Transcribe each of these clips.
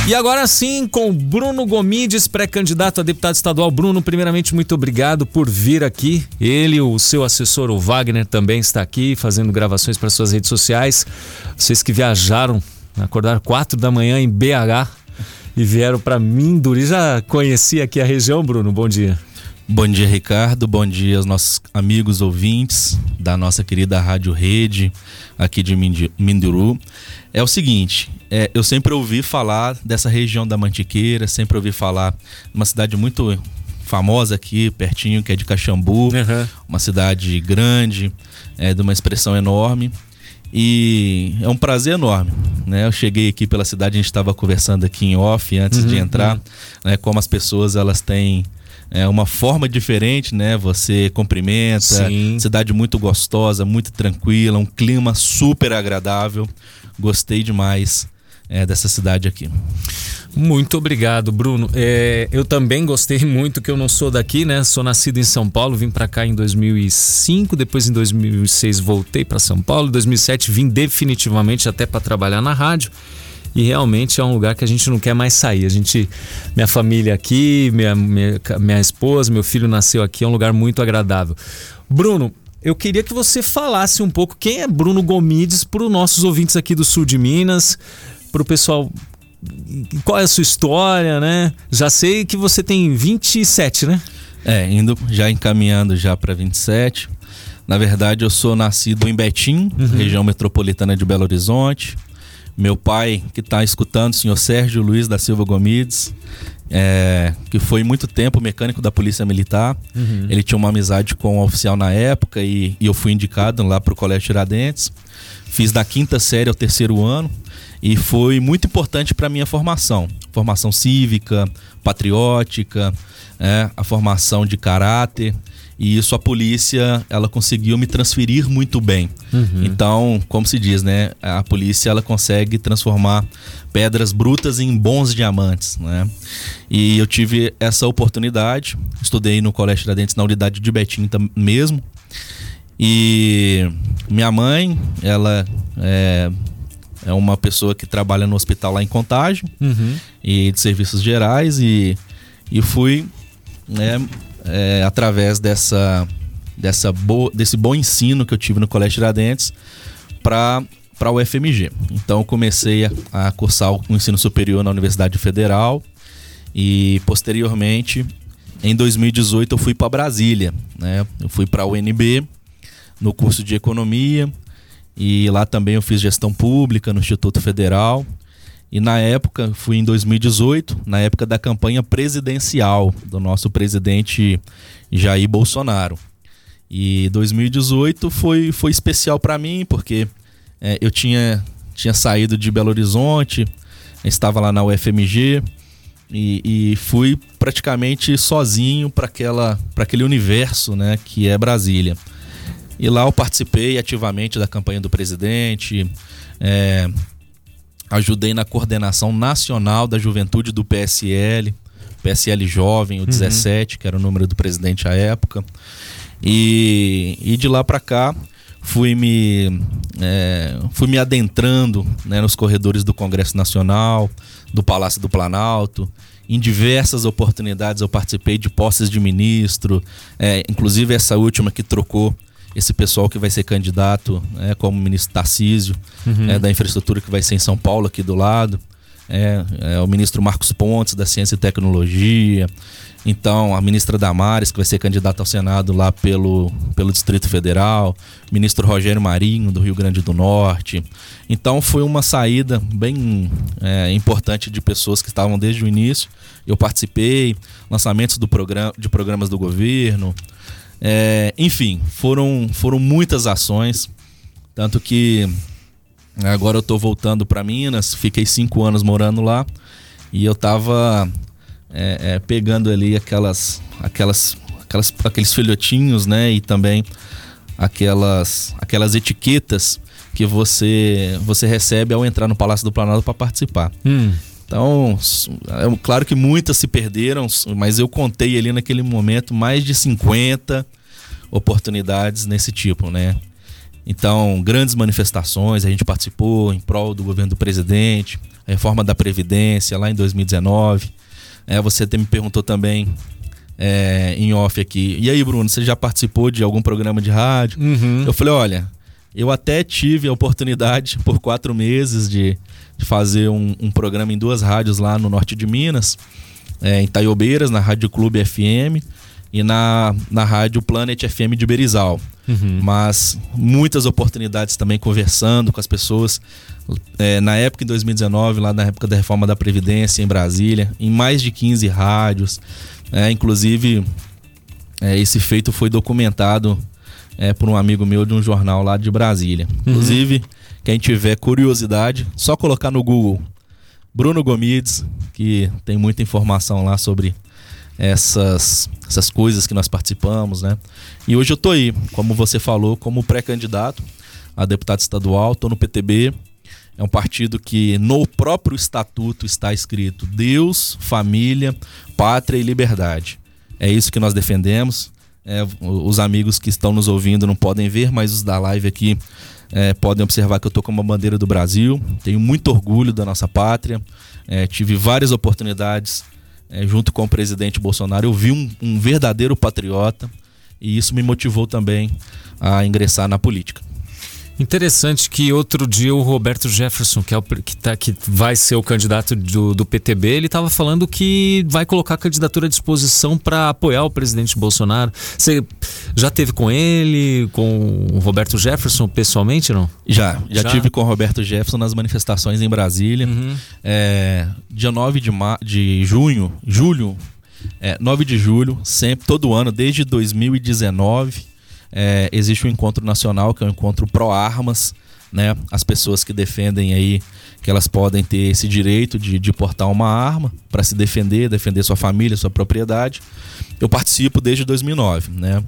E agora sim, com Bruno Gomides, pré-candidato a deputado estadual. Bruno, primeiramente, muito obrigado por vir aqui. Ele, o seu assessor, o Wagner, também está aqui fazendo gravações para suas redes sociais. Vocês que viajaram, acordaram 4 da manhã em BH e vieram para Minduri. Já conheci aqui a região, Bruno? Bom dia. Bom dia, Ricardo. Bom dia aos nossos amigos ouvintes da nossa querida Rádio Rede, aqui de Minduru. É o seguinte, eu sempre ouvi falar dessa região da Mantiqueira, sempre ouvi falar de uma cidade muito famosa aqui, pertinho, que é de Caxambu, uma cidade grande, de uma expressão enorme. E é um prazer enorme, né? Eu cheguei aqui pela cidade, a gente estava conversando aqui em off antes de entrar, né? Como as pessoas elas têm uma forma diferente, né? Você cumprimenta, cidade muito gostosa, muito tranquila, um clima super agradável. Gostei demais dessa cidade aqui. Muito obrigado, Bruno. Eu também gostei muito, que eu não sou daqui, né? Sou nascido em São Paulo, vim para cá em 2005, depois em 2006 voltei para São Paulo, em 2007 vim definitivamente até para trabalhar na rádio. E realmente é um lugar que a gente não quer mais sair. Minha família aqui, minha esposa, meu filho nasceu aqui, é um lugar muito agradável. Bruno, eu queria que você falasse um pouco quem é Bruno Gomides para os nossos ouvintes aqui do sul de Minas, para o pessoal, qual é a sua história, né? Já sei que você tem 27, né? Encaminhando já para 27. Na verdade, eu sou nascido em Betim, região metropolitana de Belo Horizonte. Meu pai, que está escutando, o senhor Sérgio Luiz da Silva Gomides, que foi muito tempo mecânico da Polícia Militar. Ele tinha uma amizade com um oficial na época e eu fui indicado lá para o Colégio Tiradentes. Fiz da 5ª série ao 3º ano e foi muito importante para a minha formação cívica, patriótica, a formação de caráter. E isso a polícia, ela conseguiu me transferir muito bem. Então, como se diz, né? A polícia, ela consegue transformar pedras brutas em bons diamantes, né? E eu tive essa oportunidade. Estudei no Colégio Tiradentes, na unidade de Betim mesmo. E minha mãe, ela é uma pessoa que trabalha no hospital lá em Contagem, e de serviços gerais. E fui, através desse bom ensino que eu tive no Colégio Tiradentes para a UFMG. Então eu comecei a cursar o ensino superior na Universidade Federal e posteriormente, em 2018, eu fui para Brasília, né? Eu fui para a UNB no curso de Economia e lá também eu fiz Gestão Pública no Instituto Federal. E na época, fui em 2018, na época da campanha presidencial do nosso presidente Jair Bolsonaro. E 2018 foi especial para mim, porque eu tinha saído de Belo Horizonte, estava lá na UFMG e fui praticamente sozinho para aquele universo, né, que é Brasília. E lá eu participei ativamente da campanha do presidente, ajudei na coordenação nacional da juventude do PSL Jovem, o 17, que era o número do presidente à época. E de lá para cá fui me adentrando, né, nos corredores do Congresso Nacional, do Palácio do Planalto. Em diversas oportunidades eu participei de posses de ministro, inclusive essa última que trocou esse pessoal que vai ser candidato, como o ministro Tarcísio, da infraestrutura, que vai ser em São Paulo, aqui do lado, o ministro Marcos Pontes, da Ciência e Tecnologia. Então, a ministra Damares, que vai ser candidata ao Senado lá pelo Distrito Federal, ministro Rogério Marinho, do Rio Grande do Norte. Então, foi uma saída bem importante de pessoas que estavam desde o início. Eu participei, lançamentos de programas do governo. Enfim, foram muitas ações, tanto que agora eu estou voltando para Minas, fiquei 5 anos morando lá e eu estava pegando ali aqueles filhotinhos, né, e também aquelas etiquetas que você recebe ao entrar no Palácio do Planalto para participar. Então, claro que muitas se perderam, mas eu contei ali naquele momento mais de 50 oportunidades nesse tipo, né? Então, grandes manifestações, a gente participou em prol do governo do presidente, a reforma da Previdência lá em 2019. Você até me perguntou também em off aqui, e aí, Bruno, você já participou de algum programa de rádio? Eu falei, olha, eu até tive a oportunidade por 4 meses de fazer um programa em 2 rádios lá no norte de Minas, em Itaiobeiras, na Rádio Clube FM e na Rádio Planet FM de Berizal. Mas muitas oportunidades também conversando com as pessoas. Na época, em 2019, lá na época da reforma da Previdência em Brasília, em mais de 15 rádios. Inclusive, esse feito foi documentado por um amigo meu de um jornal lá de Brasília. Inclusive, quem tiver curiosidade, só colocar no Google Bruno Gomides, que tem muita informação lá sobre essas coisas que nós participamos, né? E hoje eu tô aí, como você falou, como pré-candidato a deputado estadual, tô no PTB. É um partido que no próprio estatuto está escrito Deus, família, pátria e liberdade. É isso que nós defendemos. Os amigos que estão nos ouvindo não podem ver, mas os da live aqui podem observar que eu tô com uma bandeira do Brasil. Tenho muito orgulho da nossa pátria. Tive várias oportunidades junto com o presidente Bolsonaro. Eu vi um verdadeiro patriota e isso me motivou também a ingressar na política. Interessante que outro dia o Roberto Jefferson, que vai ser o candidato do PTB, ele estava falando que vai colocar a candidatura à disposição para apoiar o presidente Bolsonaro. Você já teve com ele, com o Roberto Jefferson pessoalmente, não? Já tive com o Roberto Jefferson nas manifestações em Brasília. Dia 9 de julho, 9 de julho, sempre, todo ano, desde 2019, existe um encontro nacional, que é um encontro pró-armas, né? As pessoas que defendem aí que elas podem ter esse direito de portar uma arma para se defender sua família, sua propriedade. Eu participo desde 2009, né?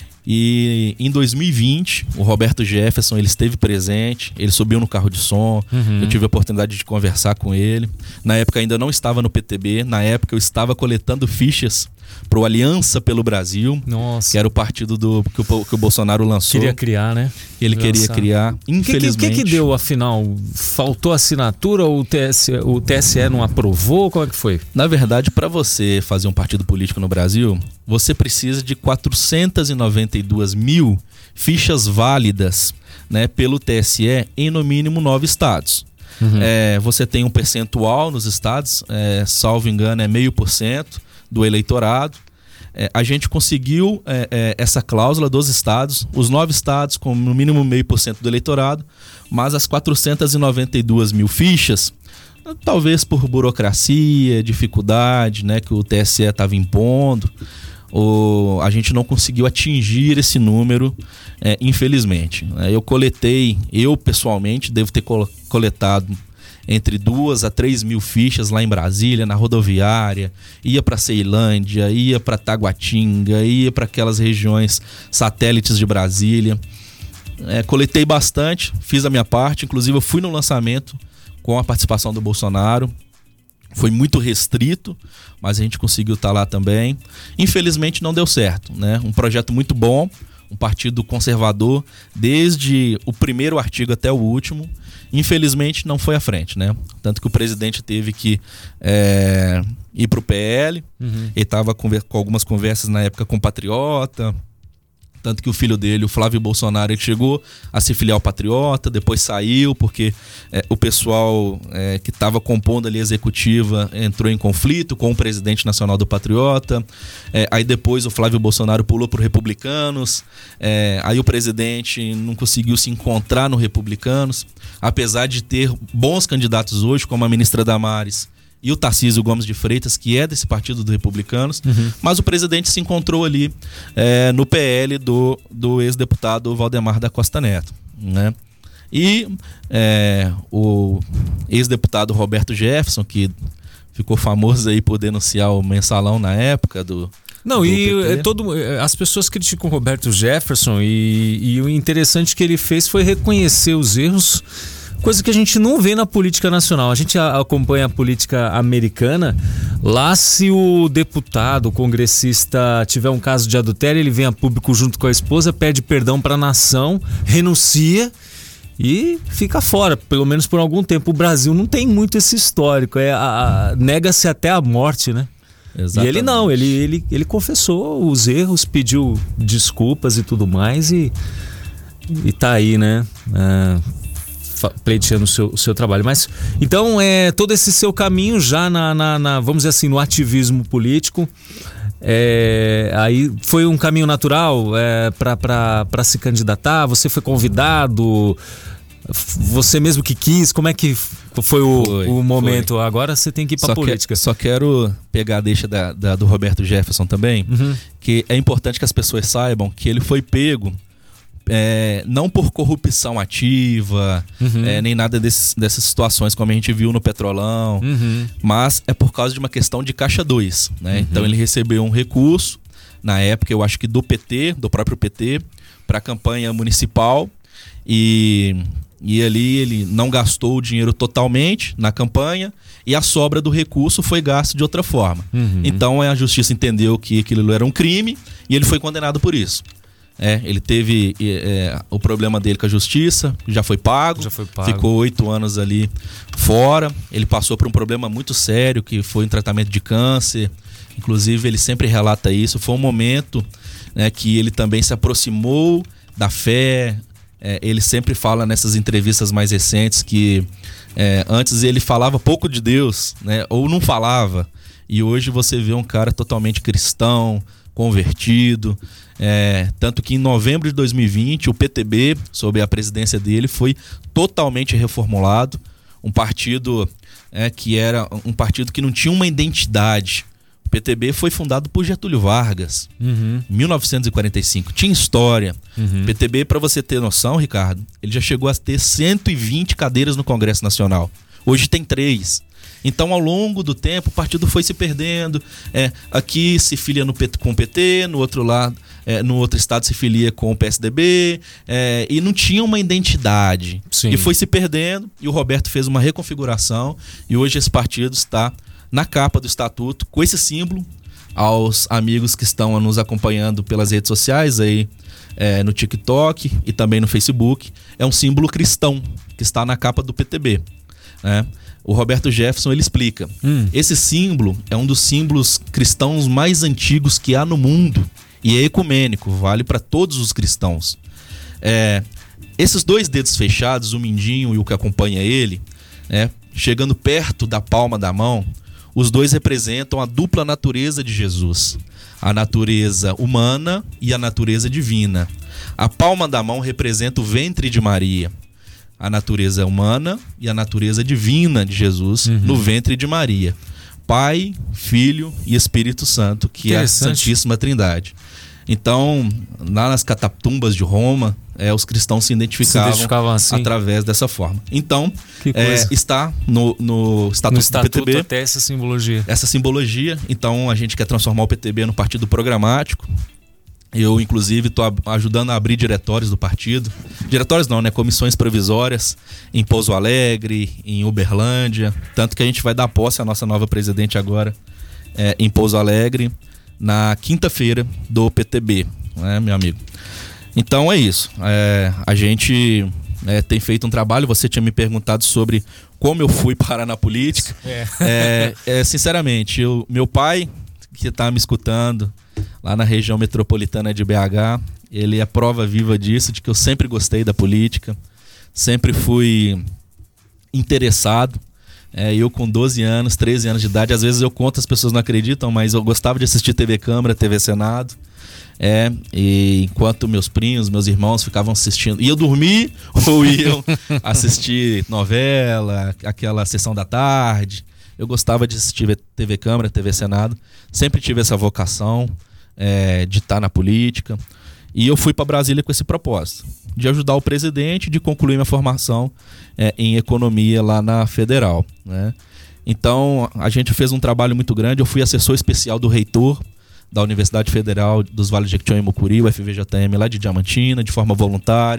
E em 2020, o Roberto Jefferson, ele esteve presente, ele subiu no carro de som, eu tive a oportunidade de conversar com ele. Na época ainda não estava no PTB, na época eu estava coletando fichas para o Aliança pelo Brasil, que era o partido que o Bolsonaro lançou. Queria criar, né? Ele queria criar, infelizmente. O que deu, afinal? Faltou assinatura ou o TSE não aprovou? Como é que foi? Na verdade, para você fazer um partido político no Brasil, você precisa de 492 mil fichas válidas, né, pelo TSE em no mínimo 9 estados. Você tem um percentual nos estados, salvo engano, 0,5% do eleitorado. A gente conseguiu essa cláusula dos estados, os 9 estados com no mínimo 0,5% do eleitorado, mas as 492 mil fichas, talvez por burocracia, dificuldade, né, que o TSE estava impondo, a gente não conseguiu atingir esse número, infelizmente. Eu pessoalmente devo ter coletado entre 2 a 3 mil fichas lá em Brasília, na rodoviária, ia para Ceilândia, ia para Taguatinga, ia para aquelas regiões satélites de Brasília. Coletei bastante, fiz a minha parte, inclusive eu fui no lançamento com a participação do Bolsonaro. Foi muito restrito, mas a gente conseguiu estar lá também. Infelizmente não deu certo, né? Um projeto muito bom, um partido conservador, desde o primeiro artigo até o último. Infelizmente não foi à frente, né? Tanto que o presidente teve que ir para o PL. Ele estava com algumas conversas na época com o Patriota. Tanto que o filho dele, o Flávio Bolsonaro, ele chegou a se filiar ao Patriota, depois saiu porque o pessoal que estava compondo ali a executiva entrou em conflito com o presidente nacional do Patriota. Aí depois o Flávio Bolsonaro pulou para os Republicanos. Aí o presidente não conseguiu se encontrar no Republicanos, apesar de ter bons candidatos hoje, como a ministra Damares e o Tarcísio Gomes de Freitas, que é desse partido dos Republicanos, mas o presidente se encontrou ali no PL do ex-deputado Valdemar da Costa Neto, né? E o ex-deputado Roberto Jefferson, que ficou famoso aí por denunciar o mensalão na época do... Não, as pessoas criticam o Roberto Jefferson e o interessante que ele fez foi reconhecer os erros, Coisa que a gente não vê na política nacional. A gente acompanha a política americana. Lá, se o deputado, o congressista tiver um caso de adultério, ele vem a público junto com a esposa, pede perdão para a nação, renuncia e fica fora, pelo menos por algum tempo. O Brasil não tem muito esse histórico. Nega-se até a morte, né? Exatamente. E ele não, ele confessou os erros, pediu desculpas e tudo mais e tá aí, né? Pleiteando o seu trabalho. Mas então todo esse seu caminho já vamos dizer assim, no ativismo político, aí foi um caminho natural para se candidatar? Você foi convidado? Você mesmo que quis? Como é que foi o momento? Foi. Agora você tem que ir para política. Só quero pegar a deixa do Roberto Jefferson também, que é importante que as pessoas saibam que ele foi pego não por corrupção ativa, nem nada dessas situações como a gente viu no Petrolão, mas é por causa de uma questão de Caixa 2, né? Então ele recebeu um recurso, na época eu acho que do próprio PT, para a campanha municipal, e ali ele não gastou o dinheiro totalmente na campanha e a sobra do recurso foi gasto de outra forma. Então a justiça entendeu que aquilo era um crime e ele foi condenado por isso. Ele teve o problema dele com a justiça, já foi pago, ficou 8 anos ali fora. Ele passou por um problema muito sério, que foi um tratamento de câncer. Inclusive, ele sempre relata isso. Foi um momento, né, que ele também se aproximou da fé. Ele sempre fala nessas entrevistas mais recentes que antes ele falava pouco de Deus, né, ou não falava. E hoje você vê um cara totalmente cristão, convertido. Tanto que em novembro de 2020 o PTB, sob a presidência dele, foi totalmente reformulado. Um partido que era um partido que não tinha uma identidade. O PTB foi fundado por Getúlio Vargas, em 1945. Tinha história. O PTB, para você ter noção, Ricardo, ele já chegou a ter 120 cadeiras no Congresso Nacional. Hoje tem 3. Então, ao longo do tempo, o partido foi se perdendo. Aqui se filia com o PT, no outro lado, no outro estado se filia com o PSDB, e não tinha uma identidade. Sim. E foi se perdendo, e o Roberto fez uma reconfiguração, e hoje esse partido está na capa do estatuto, com esse símbolo. Aos amigos que estão nos acompanhando pelas redes sociais, aí, no TikTok e também no Facebook, é um símbolo cristão que está na capa do PTB, né? O Roberto Jefferson, ele explica. Esse símbolo é um dos símbolos cristãos mais antigos que há no mundo e é ecumênico, vale para todos os cristãos. Esses 2 dedos fechados, o mindinho e o que acompanha ele, chegando perto da palma da mão, os 2 representam a dupla natureza de Jesus, a natureza humana e a natureza divina. A palma da mão representa o ventre de Maria, a natureza humana e a natureza divina de Jesus no ventre de Maria. Pai, Filho e Espírito Santo, que é a Santíssima Trindade. Então, lá nas catatumbas de Roma, os cristãos se identificavam assim, através dessa forma. Então, está no estatuto do PTB até essa simbologia. Essa simbologia. Então, a gente quer transformar o PTB no partido programático. Eu, inclusive, estou ajudando a abrir diretórios do partido. Diretórios não, né? Comissões provisórias em Pouso Alegre, em Uberlândia. Tanto que a gente vai dar posse à nossa nova presidente agora em Pouso Alegre, na quinta-feira do PTB, né, meu amigo? Então é isso. A gente tem feito um trabalho. Você tinha me perguntado sobre como eu fui parar na política. Sinceramente, meu pai, que está me escutando lá na região metropolitana de BH, ele é prova viva disso, de que eu sempre gostei da política, sempre fui interessado. Eu com 12 anos, 13 anos de idade, às vezes eu conto, as pessoas não acreditam, mas eu gostava de assistir TV Câmara, TV Senado, e enquanto meus primos, meus irmãos ficavam assistindo, iam dormir ou iam assistir novela, aquela sessão da tarde, eu gostava de assistir TV Câmara, TV Senado, sempre tive essa vocação de estar na política, e eu fui para Brasília com esse propósito, de ajudar o presidente, de concluir minha formação em economia lá na Federal, né? Então, a gente fez um trabalho muito grande. Eu fui assessor especial do reitor da Universidade Federal dos Vales de Jequitinhonha e Mucuri, o FVJM, lá de Diamantina, de forma voluntária.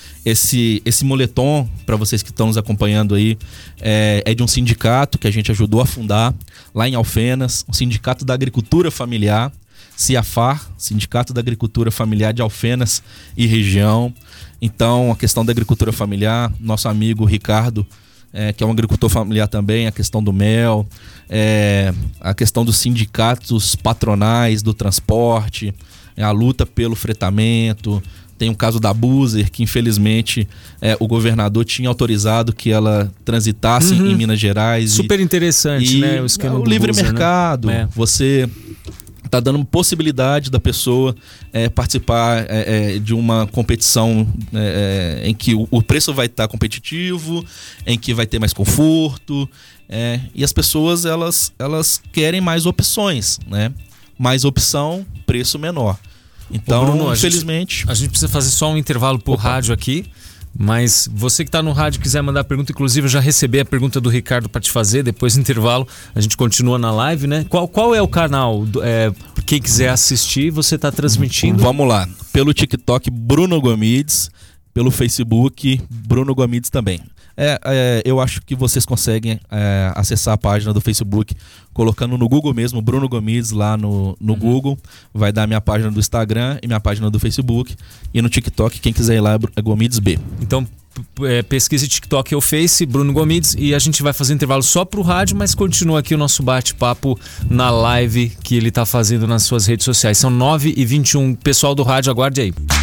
Esse moletom, para vocês que estão nos acompanhando aí, é de um sindicato que a gente ajudou a fundar lá em Alfenas, um sindicato da agricultura familiar, CIAFAR, Sindicato da Agricultura Familiar de Alfenas e região. Então, a questão da agricultura familiar, nosso amigo Ricardo, que é um agricultor familiar também, a questão do mel, a questão dos sindicatos patronais do transporte, a luta pelo fretamento. Tem o caso da Buser, que infelizmente o governador tinha autorizado que ela transitasse em Minas Gerais. Super interessante, né? O esquema do livre Buser, mercado, né? Você está dando possibilidade da pessoa participar de uma competição em que o preço vai estar competitivo, em que vai ter mais conforto, e as pessoas elas querem mais opções, né? Mais opção, preço menor. Então, Bruno, infelizmente... A gente precisa fazer só um intervalo por rádio aqui, mas você que está no rádio quiser mandar pergunta, inclusive eu já recebi a pergunta do Ricardo para te fazer, depois do intervalo a gente continua na live, né? Qual é o canal? Quem quiser assistir, você está transmitindo? Vamos lá, pelo TikTok Bruno Gomides, pelo Facebook Bruno Gomides também. Eu acho que vocês conseguem acessar a página do Facebook colocando no Google mesmo, Bruno Gomides lá no Google. Vai dar minha página do Instagram e minha página do Facebook. E no TikTok, quem quiser ir lá é Gomides B. Então pesquise TikTok ou Face, Bruno Gomides, e a gente vai fazer um intervalo só pro rádio, mas continua aqui o nosso bate-papo na live que ele tá fazendo nas suas redes sociais. São 9h21. Pessoal do rádio, aguarde aí.